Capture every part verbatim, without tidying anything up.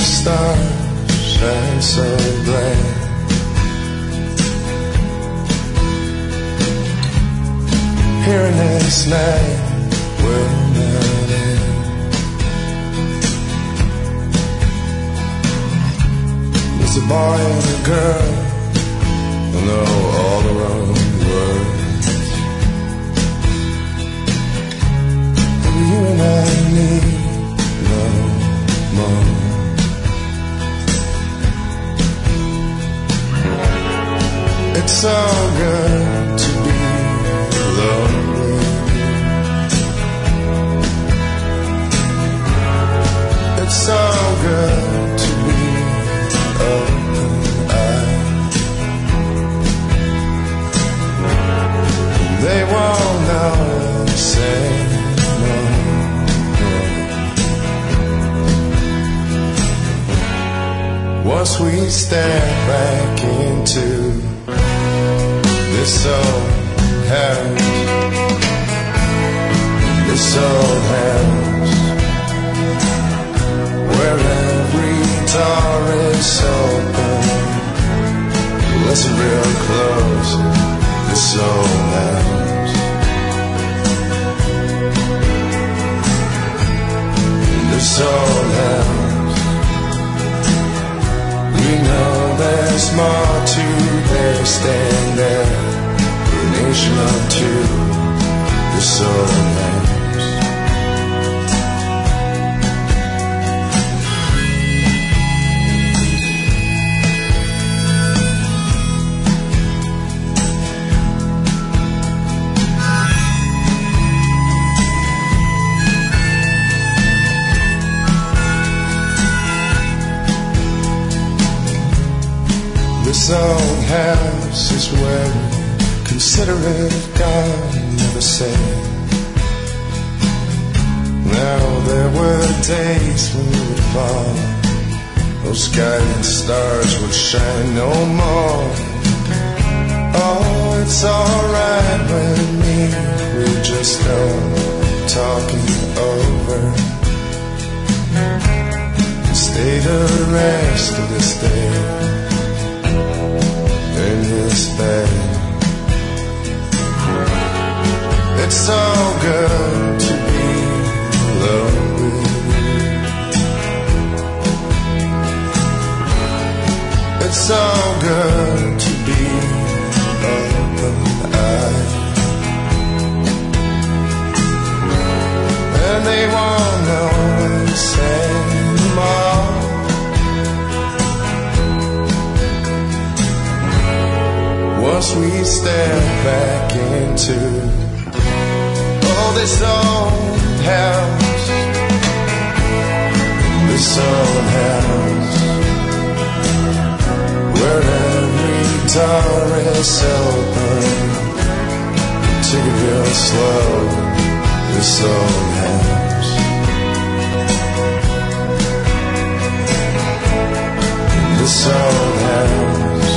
stars shine so bright. Here in this night will not end. There's a boy and a girl who know all the wrong words, and you and I need no more. It's so good to be lonely. It's so good to be open-eyed. They won't know and say no more. Once we step back into this old house, this old house, where every door is open. Listen real close, this old house, this old house. We know there's more to this than there. Nation of two, this old house. This old house is where consider it God never said. Now there were days when we would fall, those guiding stars would shine no more. Oh, it's alright with me, we just go talking over. Stay the rest of this day in this bed. It's so good to be lonely. It's so good to be open-eyed. And they won't know it's anymore. Once we step back into this old house, this old house, where every door is open. Take it real slow, this old house, this old house.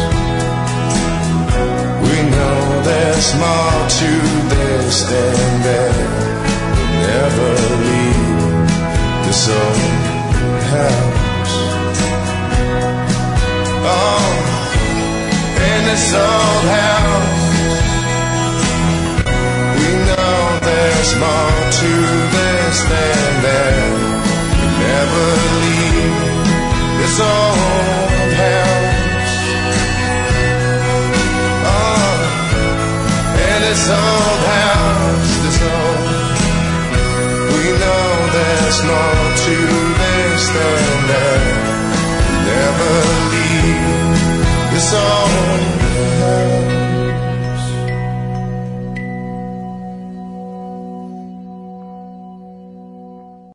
We know there's more to this than there. Never leave this old house. Oh, in this old house, we know there's more to this than there. Never leave this old house. Oh, in this old house, this old. We know there's more to this than that. Never leave this old